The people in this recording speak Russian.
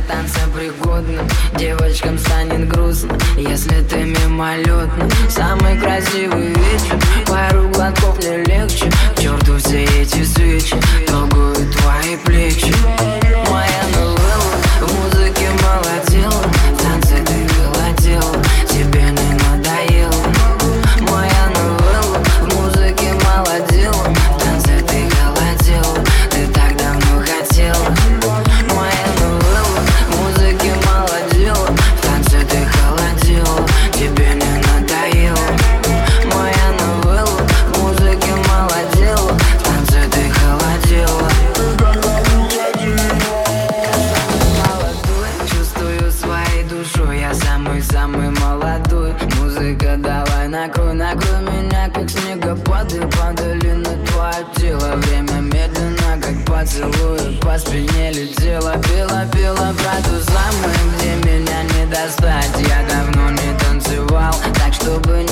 танцам пригодным. Девочкам станет грустно, если ты мимолетно. Самый красивый вечер, пару глотков не легче. К черту все эти свечи, трогают твои плечи. Моя новелла в музыке молодела, в танце ты холодела, тебе не надоело. Моя новелла в музыке молодела, в танце ты холодела, ты так давно хотела. Моя новелла в музыке молодела, в танце ты холодела, тебе не надоело. Моя новелла в музыке молодела, в танце ты холодела. Молодой, чувствую своей душой, я самый-самый молодой. Музыка, давай накрой, накрой меня, как снегопады. Падали на твое тело, время медленно, как поцелуй. По спине летела, пела про ту самую, где меня не достать. Я давно не танцевал, так чтобы